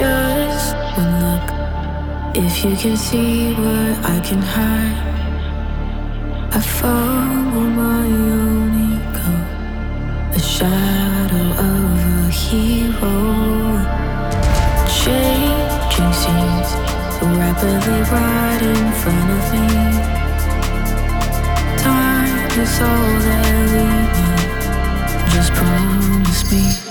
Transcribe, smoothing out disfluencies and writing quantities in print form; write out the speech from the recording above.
Just one look, if you can see what I can hide. I follow my own ego, a shadow of a hero. Changing scenes rapidly right in front of me. Time is all that we need. Just promise me.